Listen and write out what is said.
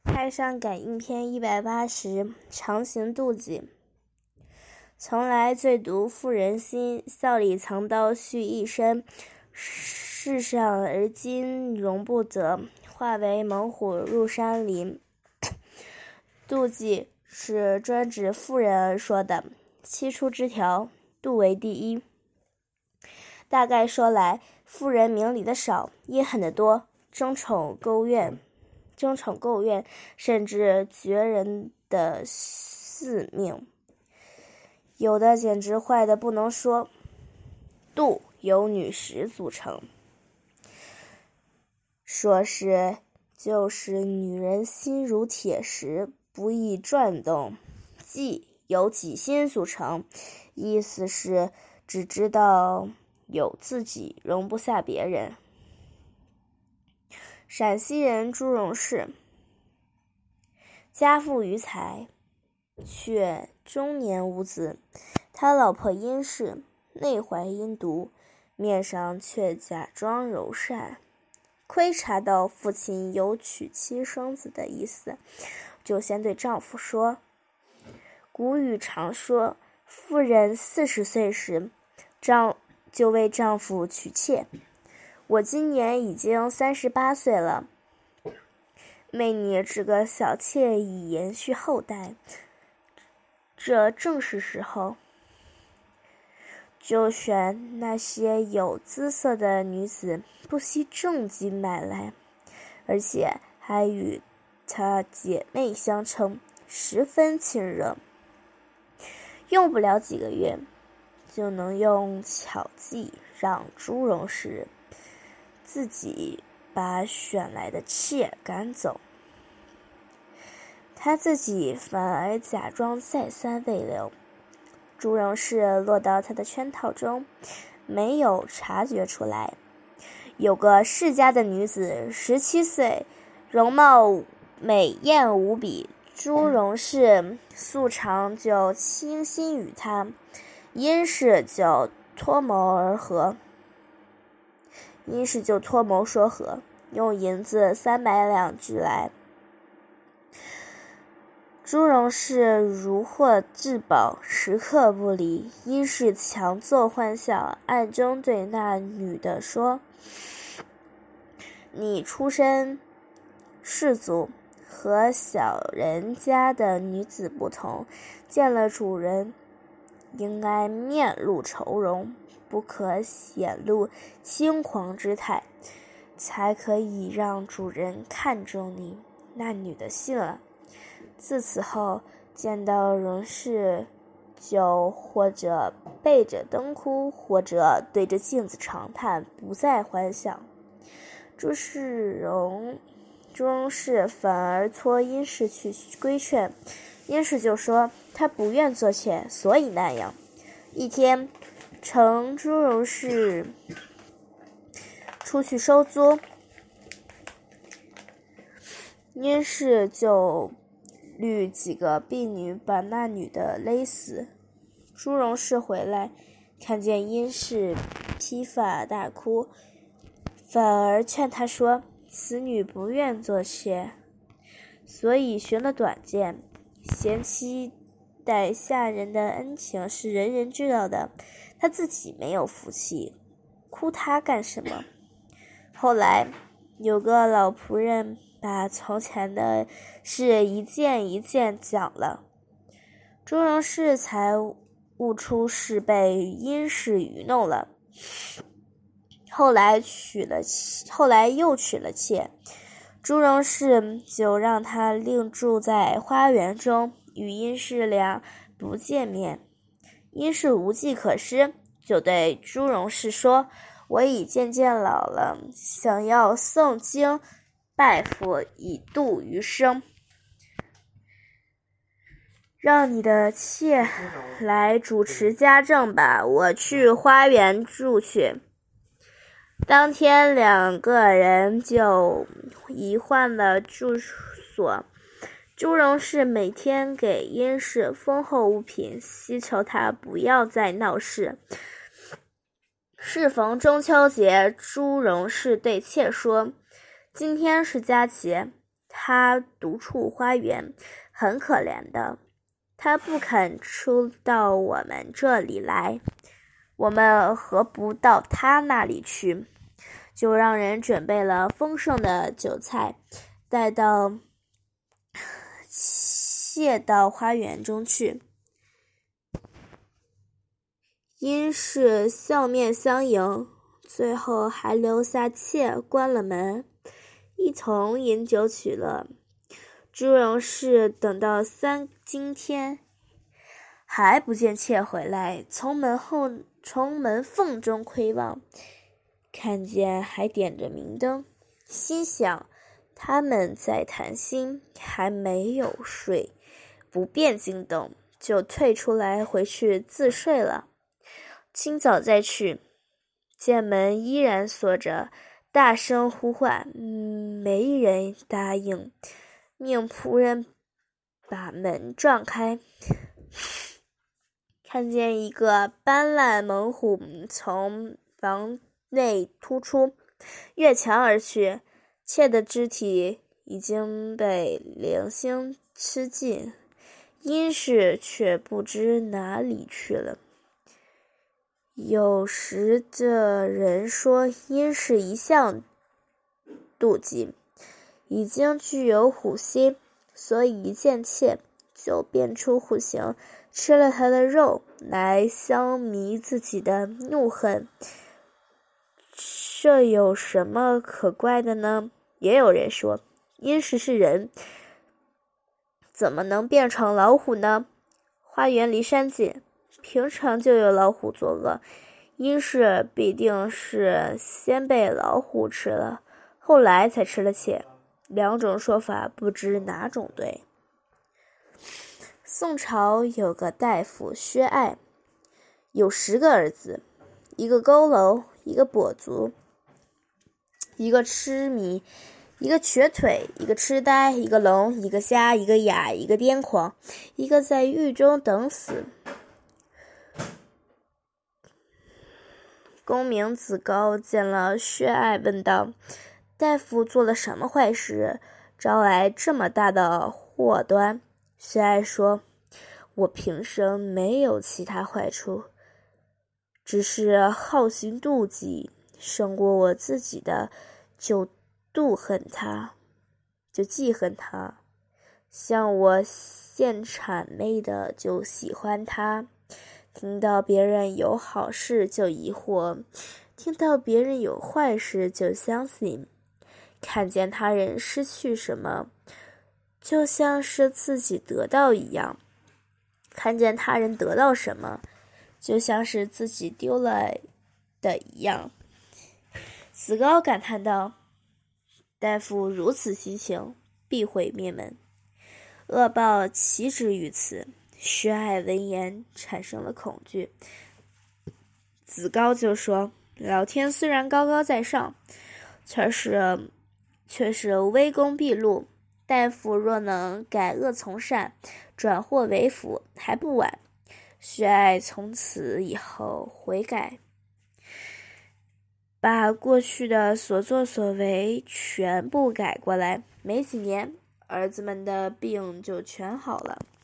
太上感应篇180常行妒忌。从来最毒妇人心，笑里藏刀续一身。世上而今容不得，化为猛虎入山林。妒忌是专指妇人而说的，七出之条，妒为第一。大概说来，妇人明理的少，阴狠的多，争宠勾怨，甚至绝人的性命。有的简直坏的不能说。妒由女石组成，说是就是女人心如铁石，不易转动。忌由己心组成，意思是只知道有自己，容不下别人。陕西人朱荣氏，家富于财，却中年无子。他老婆殷氏内怀阴毒，面上却假装柔善。窥察到父亲有娶妻生子的意思，就先对丈夫说：古语常说，妇人40岁时就为丈夫娶妾。我今年已经38岁了，为你指个小妾以延续后代，这正是时候。就选那些有姿色的女子，不惜重金买来，而且还与她姐妹相称，十分亲热。用不了几个月，就能用巧计让朱荣氏自己把选来的妾赶走，他自己反而假装再三未留。朱荣氏落到他的圈套中，没有察觉出来。有个世家的女子17岁，容貌美艳无比，朱荣氏素常就倾心于她，因是就托谋说和，用银子300两支来。朱荣氏如获至宝，时刻不离。因是强作欢笑，暗中对那女的说：你出身士族，和小人家的女子不同，见了主人应该面露愁容，不可显露轻狂之态，才可以让主人看中你。那女的信了。自此后，见到荣氏，就或者背着灯哭，或者对着镜子长叹，不再欢笑。朱荣氏反而托殷氏去规劝，殷氏就说他不愿做妾，所以那样。一天，乘朱荣氏出去收租，殷氏就律几个婢女把那女的勒死。朱荣氏回来，看见殷氏披发大哭，反而劝她说：此女不愿做妾，所以寻了短见。贤妻待下人的恩情是人人知道的，她自己没有福气，哭她干什么？后来有个老仆人把从前的事一件一件讲了，朱荣氏才悟出是被殷氏愚弄了。后来又娶了妾，朱荣氏就让他另住在花园中，与殷氏俩不见面。殷氏无计可施，就对朱荣氏说：我已渐渐老了，想要诵经拜佛以度余生，让你的妾来主持家政吧，我去花园住去。当天2个人就移换了住所。朱荣氏每天给殷氏丰厚物品，希求他不要再闹事。适逢中秋节，朱荣氏对妾说：今天是佳节， 他独处花园，很可怜的。他不肯出到我们这里来，我们何不到他那里去？就让人准备了丰盛的酒菜，带到花园中去。因是笑面相迎，最后还留下妾关了门，一同饮酒取乐。朱荣氏等到3更天，还不见妾回来，从门缝中窥望，看见还点着明灯，心想他们在谈心，还没有睡，不便惊动，就退出来回去自睡了。清早再去，见门依然锁着，大声呼唤，没人答应，命仆人把门撞开，看见一个斑斓猛虎从房内突出，越墙而去，妾的肢体已经被零星吃尽，殷氏却不知哪里去了。有时这人说殷氏一向妒忌，已经具有虎心，所以一见妾就变出虎形，吃了他的肉来消弭自己的怒恨。这有什么可怪的呢？也有人说殷氏是人，怎么能变成老虎呢？花园离山近，平常就有老虎作恶，殷氏必定是先被老虎吃了，后来才吃了妾。两种说法不知哪种对。宋朝有个大夫薛爱，有10个儿子，一个佝偻，一个跛足，一个痴迷，一个瘸腿，一个痴呆，一个聋，一个瞎，一个哑，一个癫狂，一个在狱中等死。公名子高见了薛爱，问道：大夫做了什么坏事，招来这么大的祸端？薛爱说：我平生没有其他坏处，只是好行妒忌胜过我自己的，就记恨他。像我现谄媚的就喜欢他，听到别人有好事就疑惑，听到别人有坏事就相信，看见他人失去什么，就像是自己得到一样，看见他人得到什么，就像是自己丢了的一样。子高感叹道：大夫如此心情，必会灭门，恶报岂止于此。薛爱闻言产生了恐惧。子高就说：老天虽然高高在上，却是威公毕露，大夫若能改恶从善，转祸为福，还不晚。薛爱从此以后悔改，把过去的所作所为全部改过来，没几年，儿子们的病就全好了。